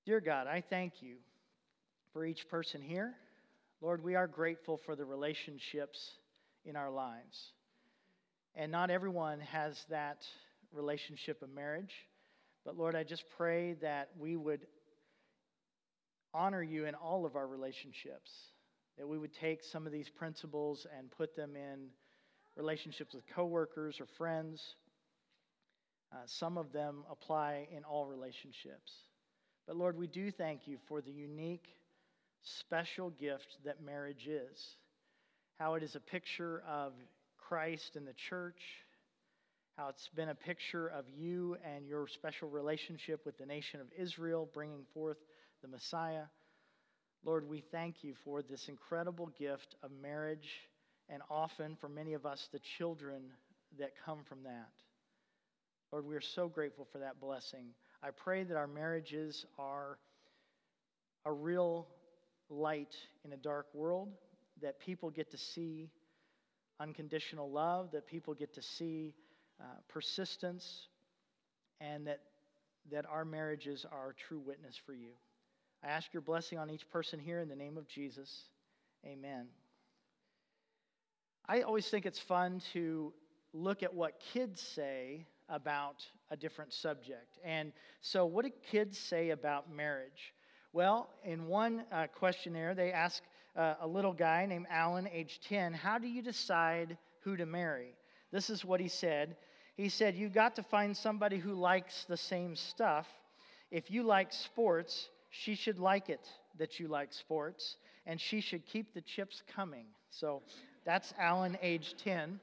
Dear God, I thank you for each person here. Lord, we are grateful for the relationships in our lives. And not everyone has that relationship of marriage. But Lord, I just pray that we would honor you in all of our relationships, that we would take some of these principles and put them in relationships with coworkers or friends. Some of them apply in all relationships. But Lord, we do thank you for the unique, special gift that marriage is. How it is a picture of Christ and the church. How it's been a picture of you and your special relationship with the nation of Israel, bringing forth the Messiah. Lord, we thank you for this incredible gift of marriage, and often for many of us, the children that come from that. Lord, we are so grateful for that blessing. I pray that our marriages are a real light in a dark world, that people get to see unconditional love, that people get to see persistence, and that our marriages are a true witness for you. I ask your blessing on each person here in the name of Jesus. Amen. I always think it's fun to look at what kids say about a different subject. And so what do kids say about marriage? Well, in one questionnaire, they ask a little guy named Alan, age 10, how do you decide who to marry? This is what he said. He said, you've got to find somebody who likes the same stuff. If you like sports, she should like it that you like sports, and she should keep the chips coming. So that's Alan, age 10.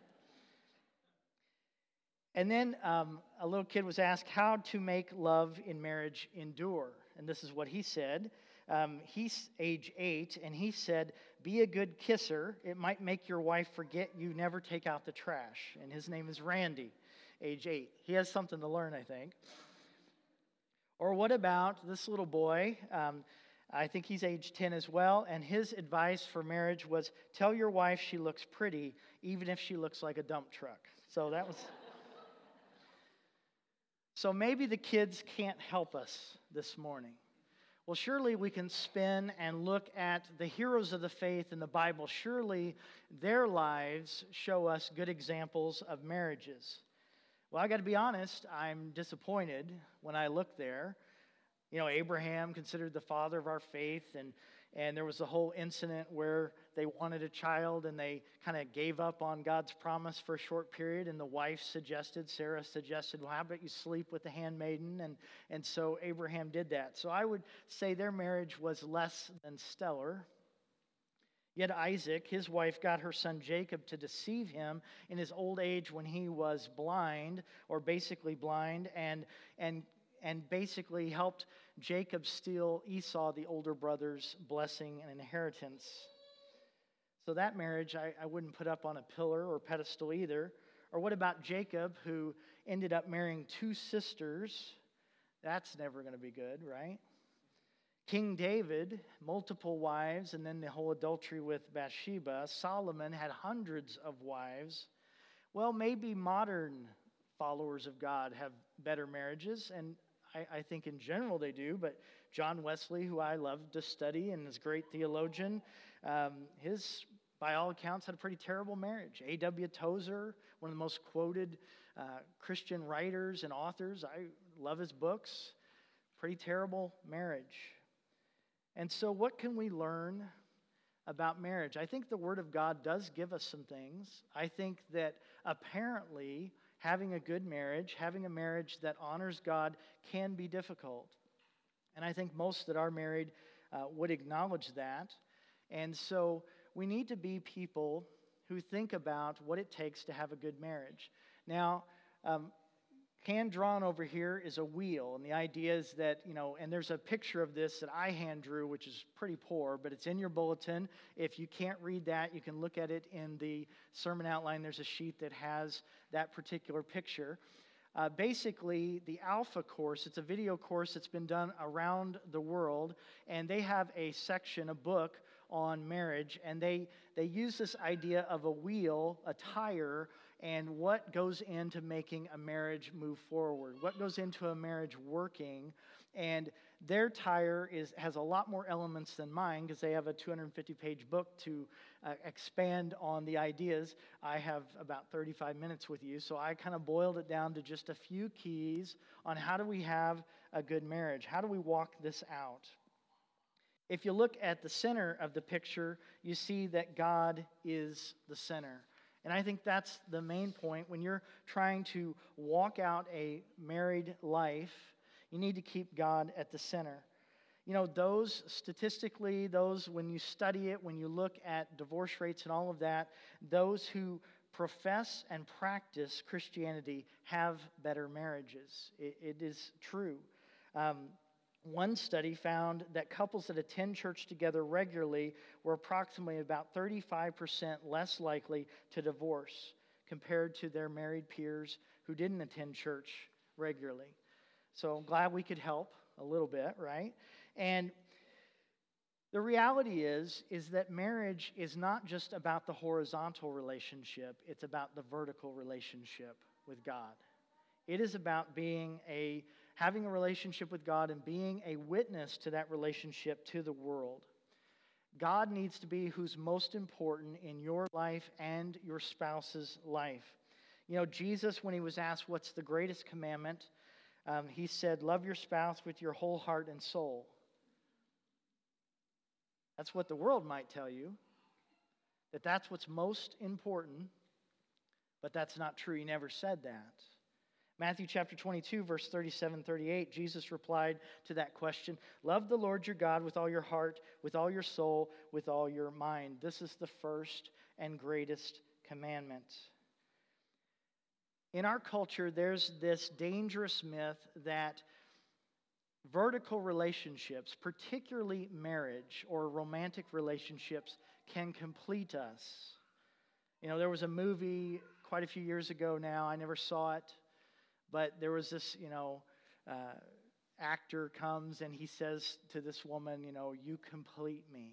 And then a little kid was asked how to make love in marriage endure. And this is what he said. He's age 8, and he said, be a good kisser. It might make your wife forget you never take out the trash. And his name is Randy, age 8. He has something to learn, I think. Or what about this little boy? I think he's age 10 as well. And his advice for marriage was, tell your wife she looks pretty, even if she looks like a dump truck. So that was... So maybe the kids can't help us this morning. Well, surely we can spin and look at the heroes of the faith in the Bible. Surely their lives show us good examples of marriages. Well, I got to be honest, I'm disappointed when I look there. You know, Abraham, considered the father of our faith, and there was a whole incident where they wanted a child and they kind of gave up on God's promise for a short period, and the wife suggested, Sarah suggested, well, how about you sleep with the handmaiden? And so Abraham did that. So I would say their marriage was less than stellar. Yet Isaac, his wife, got her son Jacob to deceive him in his old age when he was blind, or basically blind, and basically helped Jacob steal Esau, the older brother's blessing and inheritance. So that marriage I wouldn't put up on a pillar or pedestal either. Or what about Jacob, who ended up marrying 2 sisters? That's never going to be good, right? King David, multiple wives, and then the whole adultery with Bathsheba. Solomon had hundreds of wives. Well, maybe modern followers of God have better marriages, and I think in general they do, but John Wesley, who I love to study and is a great theologian, his, by all accounts, had a pretty terrible marriage. A.W. Tozer, one of the most quoted Christian writers and authors, I love his books, pretty terrible marriage. And so what can we learn about marriage? I think the Word of God does give us some things. I think that apparently having a good marriage, having a marriage that honors God can be difficult. And I think most that are married would acknowledge that. And so we need to be people who think about what it takes to have a good marriage. Now, hand drawn over here is a wheel, and the idea is that, and there's a picture of this that I hand drew, which is pretty poor, but it's in your bulletin. If you can't read that, you can look at it in the sermon outline. There's a sheet that has that particular picture. Basically, the Alpha course, it's a video course that's been done around the world, and they have a section, a book on marriage, and they use this idea of a wheel, a tire, and what goes into making a marriage move forward, what goes into a marriage working. And their tire has a lot more elements than mine because they have a 250-page book to expand on the ideas. I have about 35 minutes with you, so I kind of boiled it down to just a few keys on how do we have a good marriage? How do we walk this out? If you look at the center of the picture, you see that God is the center. And I think that's the main point. When you're trying to walk out a married life, you need to keep God at the center. You know, those statistically, when you study it, when you look at divorce rates and all of that, those who profess and practice Christianity have better marriages. It is true. One study found that couples that attend church together regularly were approximately about 35% less likely to divorce compared to their married peers who didn't attend church regularly. So I'm glad we could help a little bit, right? And the reality is that marriage is not just about the horizontal relationship, it's about the vertical relationship with God. It is about having a relationship with God and being a witness to that relationship to the world. God needs to be who's most important in your life and your spouse's life. You know, Jesus, when he was asked what's the greatest commandment, he said, love your spouse with your whole heart and soul. That's what the world might tell you, that's what's most important, but that's not true. He never said that. Matthew chapter 22, verse 37-38, Jesus replied to that question, love the Lord your God with all your heart, with all your soul, with all your mind. This is the first and greatest commandment. In our culture, there's this dangerous myth that vertical relationships, particularly marriage or romantic relationships, can complete us. You know, there was a movie quite a few years ago now. I never saw it. But there was this, actor comes and he says to this woman, you complete me.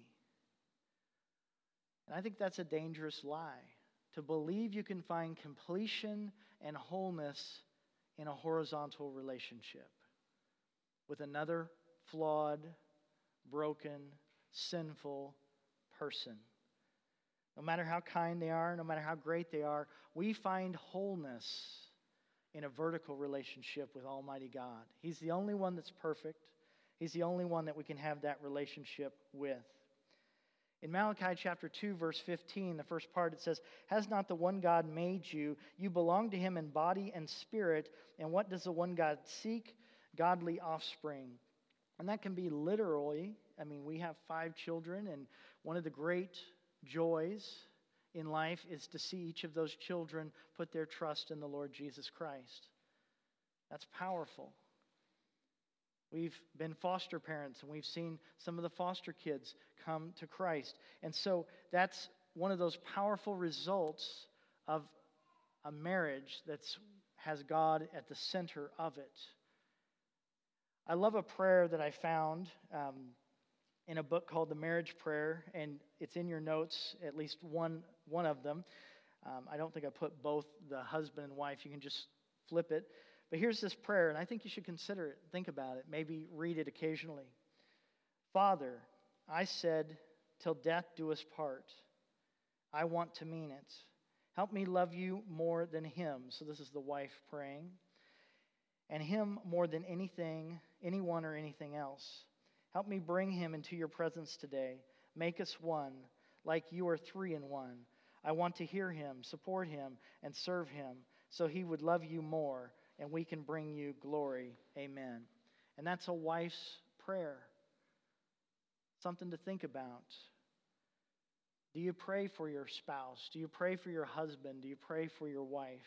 And I think that's a dangerous lie, to believe you can find completion and wholeness in a horizontal relationship with another flawed, broken, sinful person. No matter how kind they are, no matter how great they are, we find wholeness in a vertical relationship with Almighty God. He's the only one that's perfect. He's the only one that we can have that relationship with. In Malachi chapter 2, verse 15, the first part, it says, has not the one God made you? You belong to him in body and spirit. And what does the one God seek? Godly offspring. And that can be literally, we have 5 children, and one of the great joys in life is to see each of those children put their trust in the Lord Jesus Christ. That's powerful. We've been foster parents, and we've seen some of the foster kids come to Christ. And so that's one of those powerful results of a marriage that has God at the center of it. I love a prayer that I found in a book called The Marriage Prayer, and it's in your notes, at least one of them. I don't think I put both the husband and wife. You can just flip it. But here's this prayer, and I think you should consider it, think about it, maybe read it occasionally. Father, I said, till death do us part. I want to mean it. Help me love you more than him. So this is the wife praying. And him more than anything, anyone or anything else. Help me bring him into your presence today. Make us one, like you are 3 in 1. I want to hear him, support him, and serve him, so he would love you more, and we can bring you glory. Amen. And that's a wife's prayer. Something to think about. Do you pray for your spouse? Do you pray for your husband? Do you pray for your wife?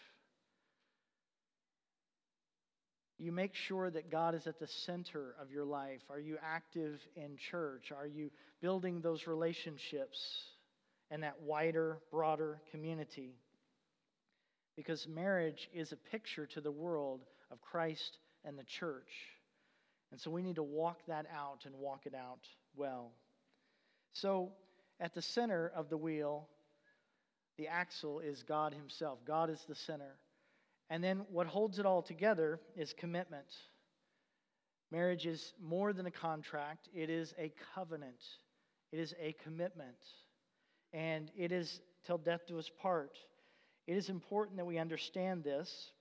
You make sure that God is at the center of your life. Are you active in church? Are you building those relationships and that wider, broader community? Because marriage is a picture to the world of Christ and the church. And so we need to walk that out and walk it out well. So at the center of the wheel, the axle is God himself. God is the center. And then what holds it all together is commitment. Marriage is more than a contract. It is a covenant. It is a commitment. And it is till death do us part. It is important that we understand this.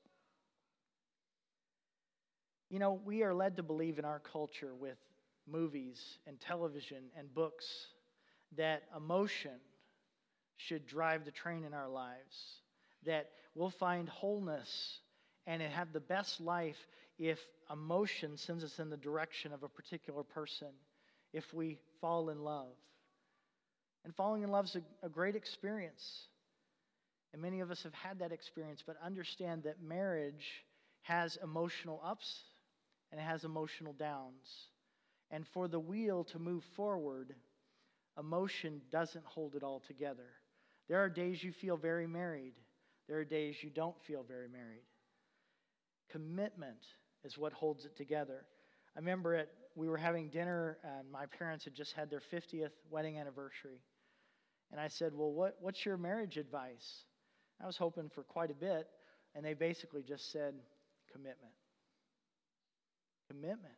You know, we are led to believe in our culture with movies and television and books that emotion should drive the train in our lives, that we'll find wholeness and have the best life if emotion sends us in the direction of a particular person, if we fall in love. And falling in love is a great experience. And many of us have had that experience, but understand that marriage has emotional ups and it has emotional downs. And for the wheel to move forward, emotion doesn't hold it all together. There are days you feel very married. There are days you don't feel very married. Commitment is what holds it together. I remember we were having dinner, and my parents had just had their 50th wedding anniversary. And I said, well, what's your marriage advice? I was hoping for quite a bit, and they basically just said, commitment. Commitment.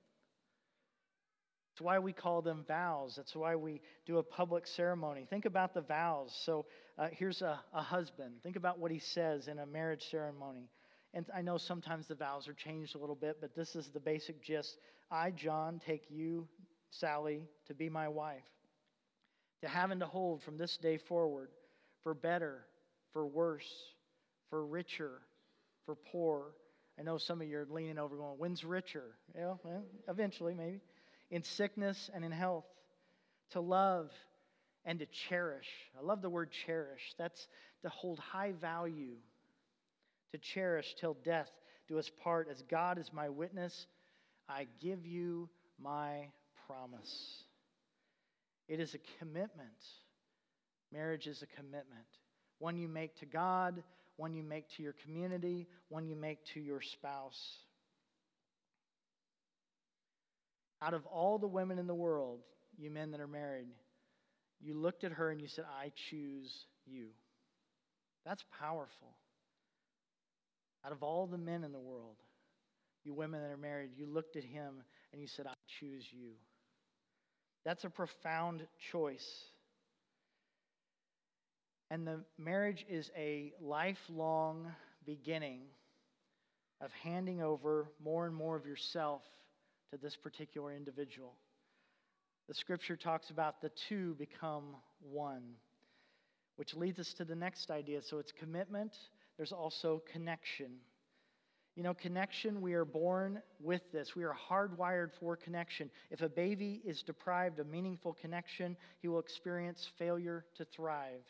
That's why we call them vows. That's why we do a public ceremony. Think about the vows. So here's a husband. Think about what he says in a marriage ceremony. And I know sometimes the vows are changed a little bit, but this is the basic gist. I, John, take you, Sally, to be my wife, to have and to hold from this day forward, for better, for worse, for richer, for poor. I know some of you are leaning over going, when's richer? Yeah, well, eventually, maybe. In sickness and in health, to love and to cherish. I love the word cherish. That's to hold high value, to cherish till death do us part. As God is my witness, I give you my promise. It is a commitment. Marriage is a commitment. One you make to God, one you make to your community, one you make to your spouse. Out of all the women in the world, you men that are married, you looked at her and you said, I choose you. That's powerful. Out of all the men in the world, you women that are married, you looked at him and you said, I choose you. That's a profound choice. And the marriage is a lifelong beginning of handing over more and more of yourself to this particular individual. The scripture talks about the two become one, which leads us to the next idea. So it's commitment. There's also connection. You know, connection, we are born with this. We are hardwired for connection. If a baby is deprived of meaningful connection, he will experience failure to thrive.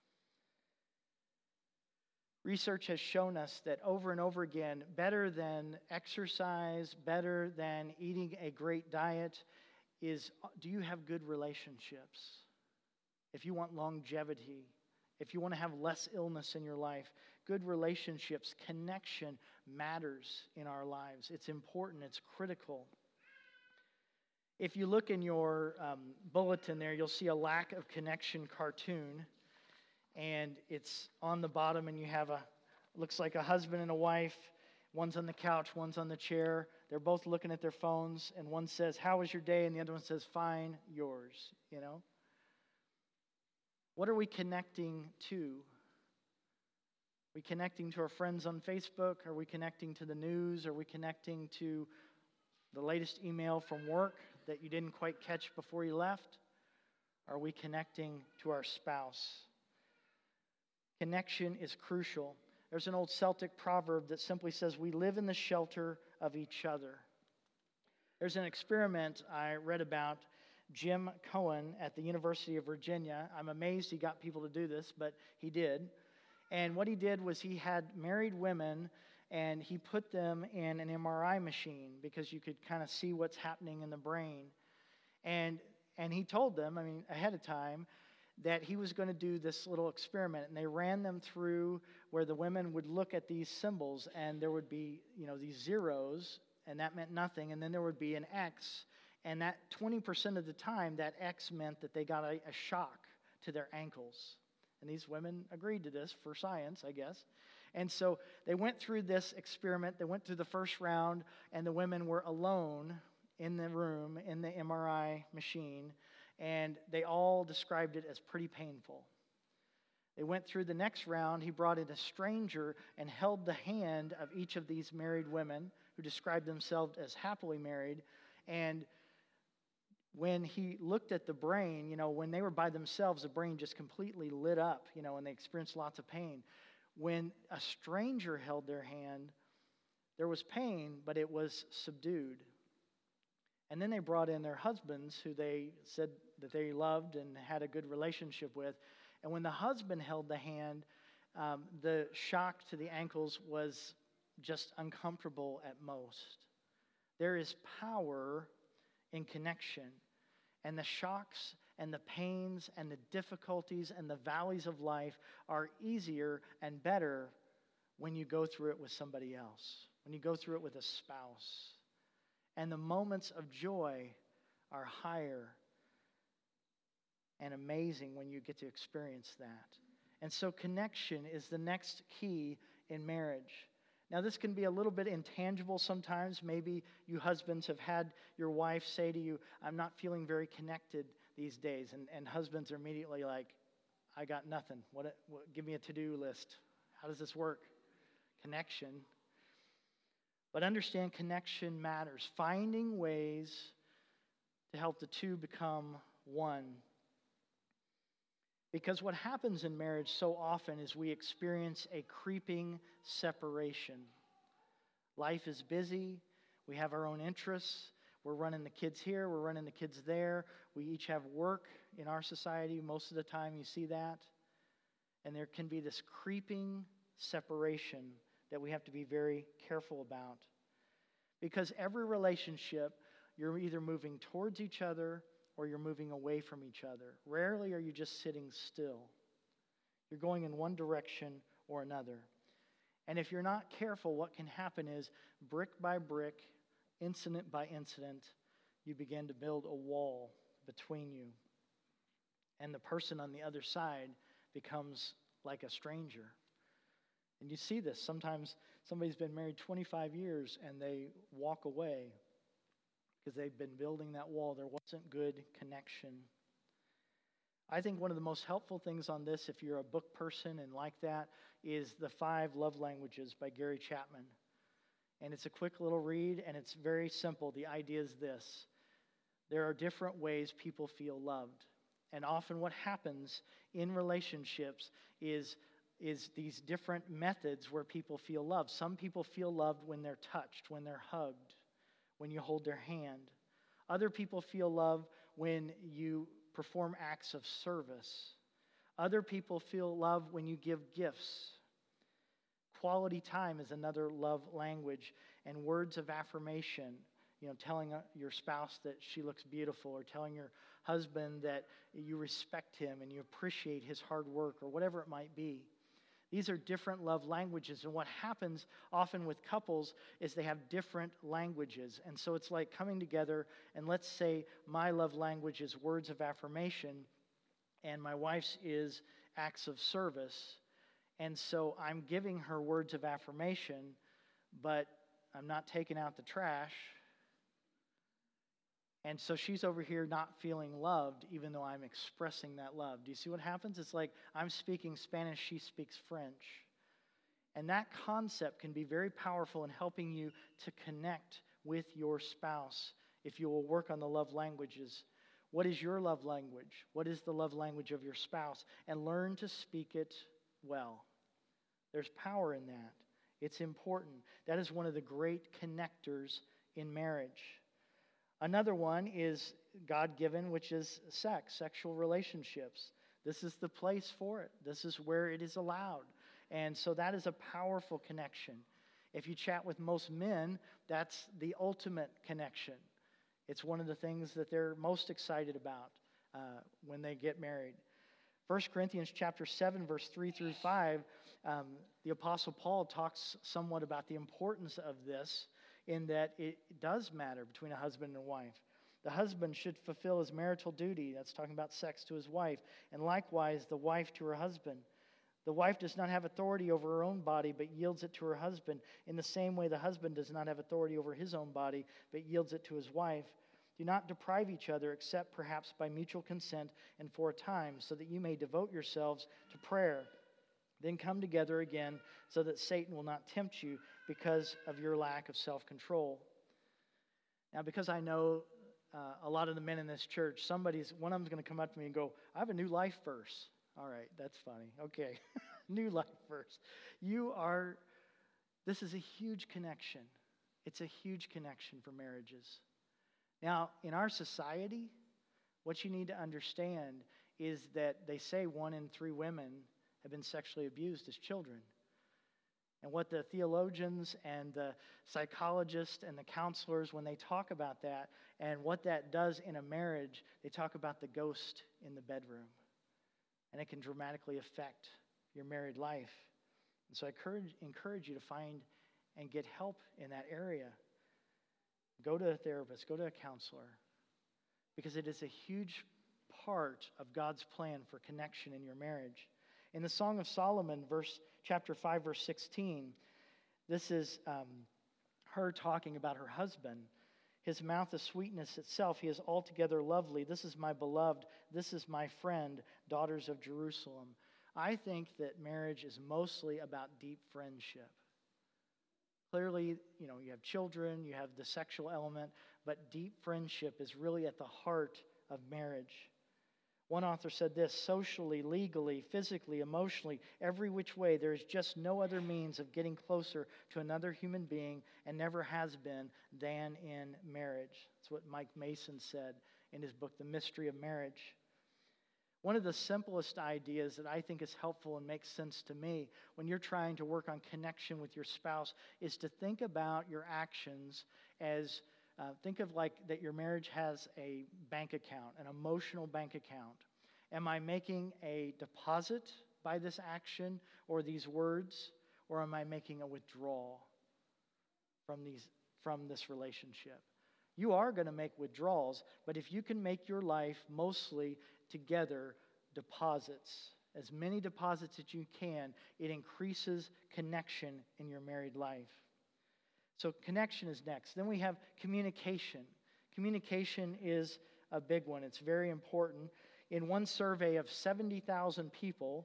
Research has shown us that over and over again, better than exercise, better than eating a great diet is, do you have good relationships? If you want longevity, if you want to have less illness in your life, good relationships, connection matters in our lives. It's important, it's critical. If you look in your bulletin there, you'll see a lack of connection cartoon. And it's on the bottom, and you have looks like a husband and a wife. One's on the couch, one's on the chair. They're both looking at their phones, and one says, how was your day? And the other one says, fine, yours, you know? What are we connecting to? Are we connecting to our friends on Facebook? Are we connecting to the news? Are we connecting to the latest email from work that you didn't quite catch before you left? Are we connecting to our spouse? Connection is crucial. There's an old Celtic proverb that simply says, we live in the shelter of each other. There's an experiment I read about Jim Cohen at the University of Virginia. I'm amazed he got people to do this, but he did. And what he did was he had married women and he put them in an MRI machine because you could kind of see what's happening in the brain. And he told them, ahead of time, that he was going to do this little experiment, and they ran them through where the women would look at these symbols, and there would be, these zeros, and that meant nothing, and then there would be an X, and that 20% of the time, that X meant that they got a shock to their ankles. And these women agreed to this for science, I guess. And so they went through this experiment. They went through the first round, and the women were alone in the room, in the MRI machine, and they all described it as pretty painful. They went through the next round. He brought in a stranger and held the hand of each of these married women who described themselves as happily married. And when he looked at the brain, when they were by themselves, the brain just completely lit up, and they experienced lots of pain. When a stranger held their hand, there was pain, but it was subdued. And then they brought in their husbands, who they said that they loved and had a good relationship with. And when the husband held the hand, the shock to the ankles was just uncomfortable at most. There is power in connection. And the shocks and the pains and the difficulties and the valleys of life are easier and better when you go through it with somebody else, when you go through it with a spouse. And the moments of joy are higher and amazing when you get to experience that. And so connection is the next key in marriage. Now, this can be a little bit intangible sometimes. Maybe you husbands have had your wife say to you, I'm not feeling very connected these days. And husbands are immediately like, I got nothing. What, give me a to-do list. How does this work? Connection. But understand, connection matters. Finding ways to help the two become one. Because what happens in marriage so often is we experience a creeping separation. Life is busy. We have our own interests. We're running the kids here. We're running the kids there. We each have work in our society. Most of the time you see that. And there can be this creeping separation that we have to be very careful about. Because every relationship, you're either moving towards each other or you're moving away from each other. Rarely are you just sitting still. You're going in one direction or another. And if you're not careful, what can happen is brick by brick, incident by incident, you begin to build a wall between you. And the person on the other side becomes like a stranger. And you see this. Sometimes somebody's been married 25 years and they walk away because they've been building that wall. There wasn't good connection. I think one of the most helpful things on this, if you're a book person and like that, is The 5 Love Languages by Gary Chapman. And it's a quick little read, and it's very simple. The idea is this. There are different ways people feel loved. And often what happens in relationships is these different methods where people feel loved. Some people feel loved when they're touched, when they're hugged, when you hold their hand. Other people feel love when you perform acts of service. Other people feel love when you give gifts. Quality time is another love language, and words of affirmation, telling your spouse that she looks beautiful, or telling your husband that you respect him and you appreciate his hard work, or whatever it might be. These are different love languages, and what happens often with couples is they have different languages. And so it's like coming together, and let's say my love language is words of affirmation, and my wife's is acts of service. And so I'm giving her words of affirmation, but I'm not taking out the trash. And so she's over here not feeling loved, even though I'm expressing that love. Do you see what happens? It's like I'm speaking Spanish, she speaks French. And that concept can be very powerful in helping you to connect with your spouse if you will work on the love languages. What is your love language? What is the love language of your spouse? And learn to speak it well. There's power in that. It's important. That is one of the great connectors in marriage. Another one is God-given, which is sex, sexual relationships. This is the place for it. This is where it is allowed. And so that is a powerful connection. If you chat with most men, that's the ultimate connection. It's one of the things that they're most excited about when they get married. 1 Corinthians chapter 7, verse 3 through 5, the Apostle Paul talks somewhat about the importance of this, in that it does matter between a husband and a wife. The husband should fulfill his marital duty, that's talking about sex, to his wife, and likewise the wife to her husband. The wife does not have authority over her own body, but yields it to her husband. In the same way, the husband does not have authority over his own body, but yields it to his wife. Do not deprive each other, except perhaps by mutual consent and for a time, so that you may devote yourselves to prayer. Then come together again, so that Satan will not tempt you because of your lack of self-control. Now, because I know a lot of the men in this church, one of them's going to come up to me and go, I have a new life verse. All right, that's funny. Okay, new life verse. This is a huge connection. It's a huge connection for marriages. Now, in our society, what you need to understand is that they say 1 in 3 women have been sexually abused as children. And what the theologians and the psychologists and the counselors, when they talk about that and what that does in a marriage, they talk about the ghost in the bedroom. And it can dramatically affect your married life. And so I encourage you to find and get help in that area. Go to a therapist, go to a counselor, because it is a huge part of God's plan for connection in your marriage. In the Song of Solomon, chapter 5, verse 16, this is her talking about her husband. His mouth is sweetness itself. He is altogether lovely. This is my beloved. This is my friend, daughters of Jerusalem. I think that marriage is mostly about deep friendship. Clearly, you have children, you have the sexual element, but deep friendship is really at the heart of marriage. One author said this: socially, legally, physically, emotionally, every which way, there is just no other means of getting closer to another human being, and never has been, than in marriage. That's what Mike Mason said in his book, The Mystery of Marriage. One of the simplest ideas that I think is helpful and makes sense to me when you're trying to work on connection with your spouse is to think about your actions as think of like that your marriage has a bank account, an emotional bank account. Am I making a deposit by this action or these words, or am I making a withdrawal from this relationship? You are going to make withdrawals, but if you can make your life mostly together deposits, as many deposits as you can, it increases connection in your married life. So connection is next. Then we have communication. Communication is a big one. It's very important. In one survey of 70,000 people,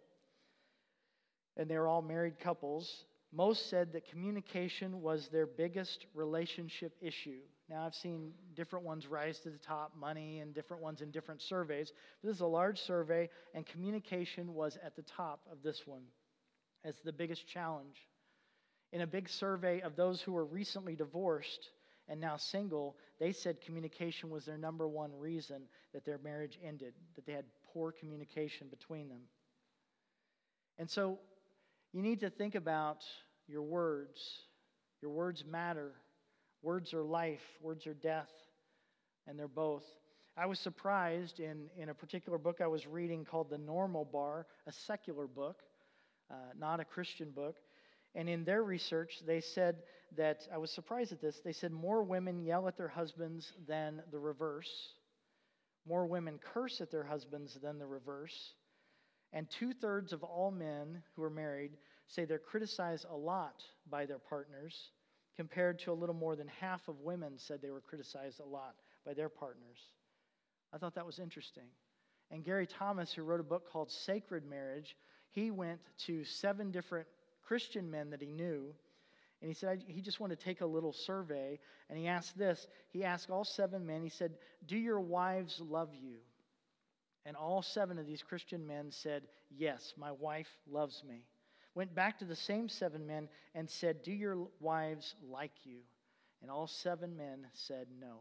and they're all married couples, most said that communication was their biggest relationship issue. Now, I've seen different ones rise to the top, money, and different ones in different surveys. This is a large survey, and communication was at the top of this one as the biggest challenge. In a big survey of those who were recently divorced and now single, they said communication was their number one reason that their marriage ended, that they had poor communication between them. And so you need to think about your words. Your words matter. Words are life, words are death, and they're both. I was surprised in a particular book I was reading called The Normal Bar, a secular book, not a Christian book. And in their research, they said that, I was surprised at this, they said more women yell at their husbands than the reverse. More women curse at their husbands than the reverse. And 2/3 of all men who are married say they're criticized a lot by their partners, compared to a little more than half of women said they were criticized a lot by their partners. I thought that was interesting. And Gary Thomas, who wrote a book called Sacred Marriage, he went to 7 different Christian men that he knew, and he said he just wanted to take a little survey, and he asked this. He asked all 7 men, he said, do your wives love you? And all 7 of these Christian men said, yes, my wife loves me. Went back to the same 7 men and said, do your wives like you? And all 7 men said no.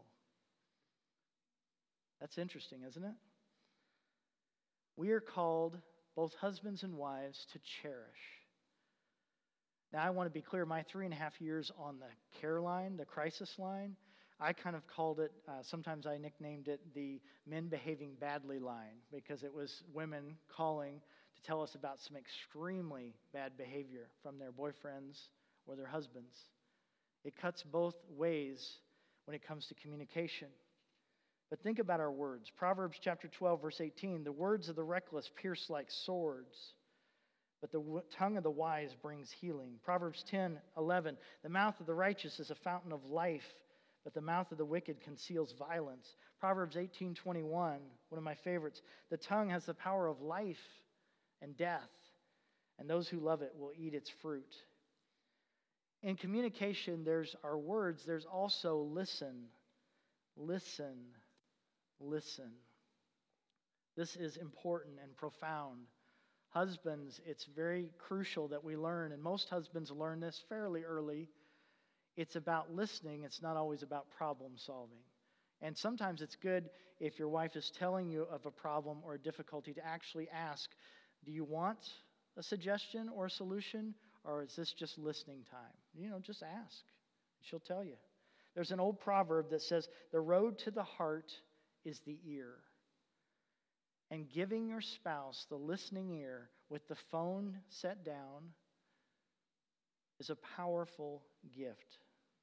That's interesting, isn't it? We are called, both husbands and wives, to cherish. Now, I want to be clear, my 3.5 years on the care line, the crisis line, I kind of called it, sometimes I nicknamed it the men behaving badly line, because it was women calling to tell us about some extremely bad behavior from their boyfriends or their husbands. It cuts both ways when it comes to communication. But think about our words. Proverbs chapter 12, verse 18, the words of the reckless pierce like swords, but the tongue of the wise brings healing. Proverbs 10:11, the mouth of the righteous is a fountain of life, but the mouth of the wicked conceals violence. Proverbs 18:21, one of my favorites, the tongue has the power of life and death, and those who love it will eat its fruit. In communication, there's our words, there's also listen, listen, listen. This is important and profound. Husbands, it's very crucial that we learn, and most husbands learn this fairly early. It's about listening. It's not always about problem solving. And sometimes it's good if your wife is telling you of a problem or a difficulty to actually ask, do you want a suggestion or a solution, or is this just listening time? Just ask. She'll tell you. There's an old proverb that says, the road to the heart is the ear. And giving your spouse the listening ear with the phone set down is a powerful gift.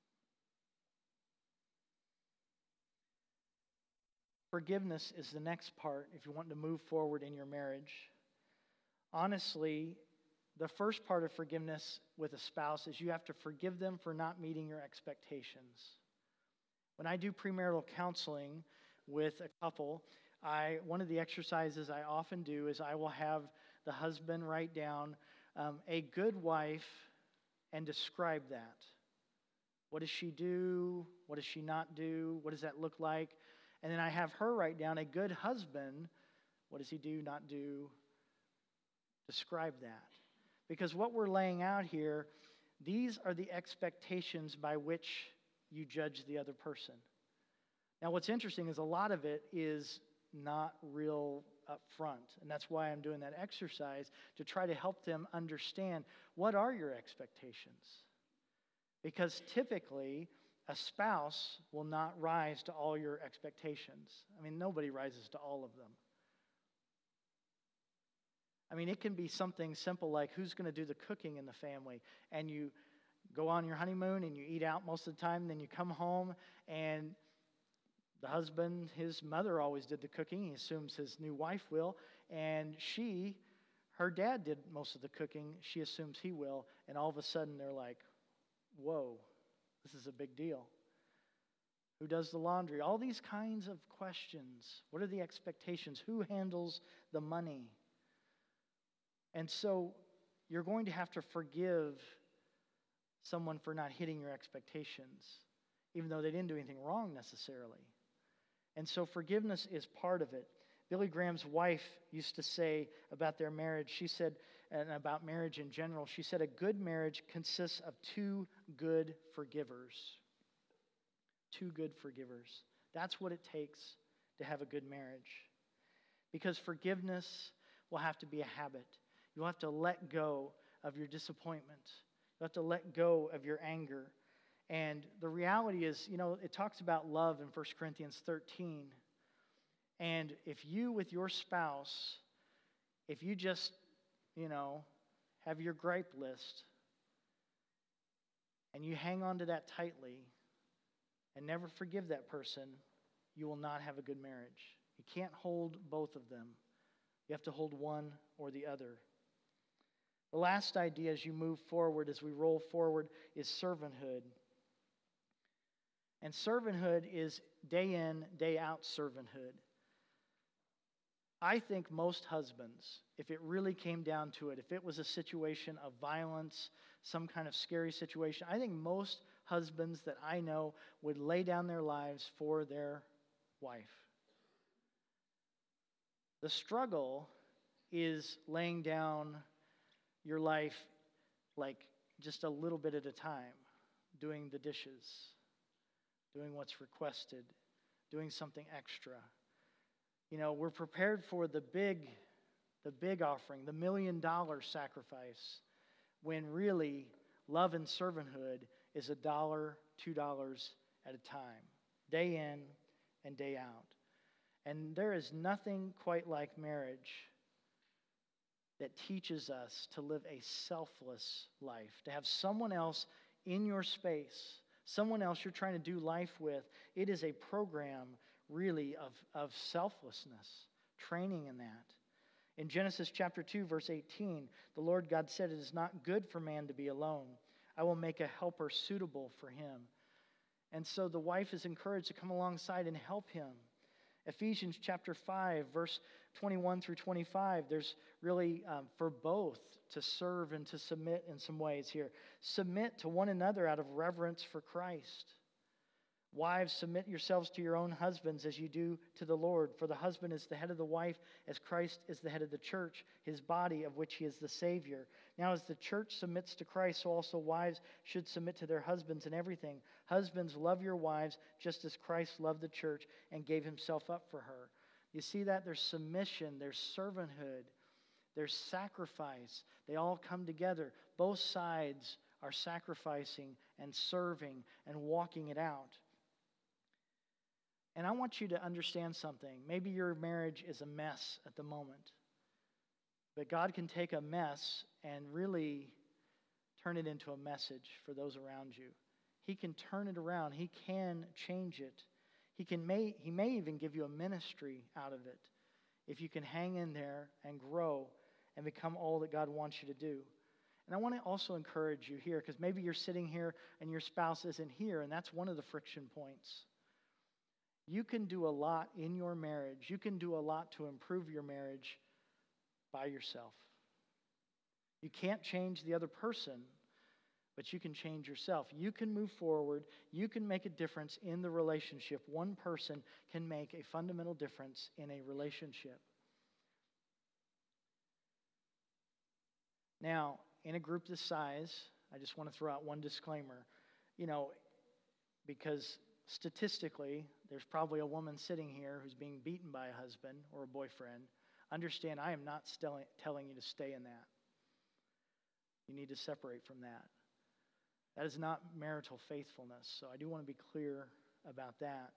Forgiveness is the next part if you want to move forward in your marriage. Honestly, the first part of forgiveness with a spouse is you have to forgive them for not meeting your expectations. When I do premarital counseling with a couple, one of the exercises I often do is I will have the husband write down a good wife and describe that. What does she do? What does she not do? What does that look like? And then I have her write down a good husband. What does he do, not do? Describe that. Because what we're laying out here, these are the expectations by which you judge the other person. Now, what's interesting is a lot of it is not real up front. And that's why I'm doing that exercise, to try to help them understand, what are your expectations? Because typically, a spouse will not rise to all your expectations. I mean, nobody rises to all of them. I mean, it can be something simple like who's going to do the cooking in the family, and you go on your honeymoon and you eat out most of the time, then you come home and the husband, his mother always did the cooking. He assumes his new wife will. And her dad did most of the cooking. She assumes he will. And all of a sudden they're like, whoa, this is a big deal. Who does the laundry? All these kinds of questions. What are the expectations? Who handles the money? And so you're going to have to forgive someone for not hitting your expectations, even though they didn't do anything wrong necessarily. And so forgiveness is part of it. Billy Graham's wife used to say about their marriage, she said, and about marriage in general, she said, a good marriage consists of two good forgivers. Two good forgivers. That's what it takes to have a good marriage. Because forgiveness will have to be a habit. You'll have to let go of your disappointment. You'll have to let go of your anger. And the reality is, it talks about love in 1 Corinthians 13. And if you, with your spouse, if you just, have your gripe list and you hang on to that tightly and never forgive that person, you will not have a good marriage. You can't hold both of them. You have to hold one or the other. The last idea as you move forward, as we roll forward, is servanthood. And servanthood is day in, day out servanthood. I think most husbands, if it really came down to it, if it was a situation of violence, some kind of scary situation, I think most husbands that I know would lay down their lives for their wife. The struggle is laying down your life like just a little bit at a time, doing the dishes, doing what's requested, doing something extra. We're prepared for the big offering, the $1 million sacrifice, when really love and servanthood is $1, $2 at a time, day in and day out. And there is nothing quite like marriage that teaches us to live a selfless life, to have someone else in your space, someone else you're trying to do life with. It is a program really of selflessness, training in that. In Genesis chapter 2, verse 18, the Lord God said, "It is not good for man to be alone. I will make a helper suitable for him." And so the wife is encouraged to come alongside and help him. Ephesians chapter 5, verse 21 through 25, there's really for both to serve and to submit in some ways here. Submit to one another out of reverence for Christ. Wives, submit yourselves to your own husbands as you do to the Lord. For the husband is the head of the wife, as Christ is the head of the church, his body, of which he is the Savior. Now as the church submits to Christ, so also wives should submit to their husbands in everything. Husbands, love your wives just as Christ loved the church and gave himself up for her. You see that? There's submission, there's servanthood, there's sacrifice. They all come together. Both sides are sacrificing and serving and walking it out. And I want you to understand something. Maybe your marriage is a mess at the moment. But God can take a mess and really turn it into a message for those around you. He can turn it around. He can change it. He may even give you a ministry out of it if you can hang in there and grow and become all that God wants you to do. And I want to also encourage you here, because maybe you're sitting here and your spouse isn't here, and that's one of the friction points. You can do a lot in your marriage. You can do a lot to improve your marriage by yourself. You can't change the other person, but you can change yourself. You can move forward. You can make a difference in the relationship. One person can make a fundamental difference in a relationship. Now, in a group this size, I just want to throw out one disclaimer. Because statistically, there's probably a woman sitting here who's being beaten by a husband or a boyfriend. Understand, I am not telling you to stay in that. You need to separate from that. That is not marital faithfulness. So I do want to be clear about that.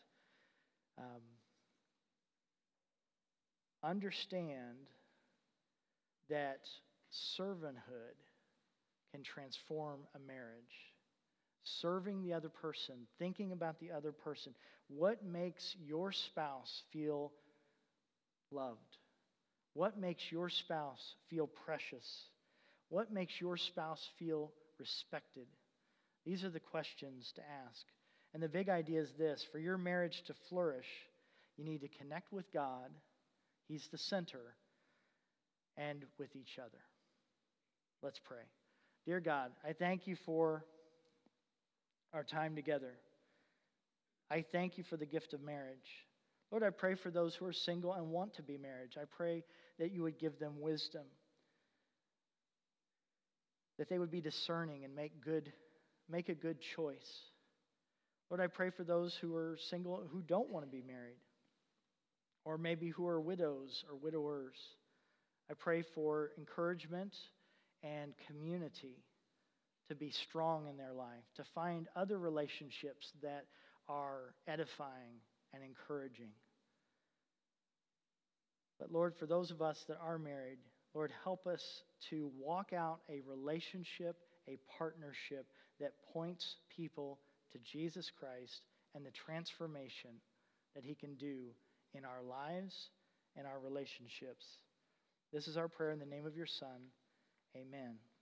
Understand that servanthood can transform a marriage. Serving the other person, thinking about the other person. What makes your spouse feel loved? What makes your spouse feel precious? What makes your spouse feel respected? These are the questions to ask. And the big idea is this: for your marriage to flourish, you need to connect with God. He's the center. And with each other. Let's pray. Dear God, I thank you for our time together. I thank you for the gift of marriage. Lord, I pray for those who are single and want to be married. I pray that you would give them wisdom, that they would be discerning and make a good choice. Lord, I pray for those who are single who don't want to be married, or maybe who are widows or widowers. I pray for encouragement and community to be strong in their life, to find other relationships that are edifying and encouraging. But Lord, for those of us that are married, Lord, help us to walk out a relationship, a partnership that points people to Jesus Christ and the transformation that he can do in our lives and our relationships. This is our prayer in the name of your Son. Amen.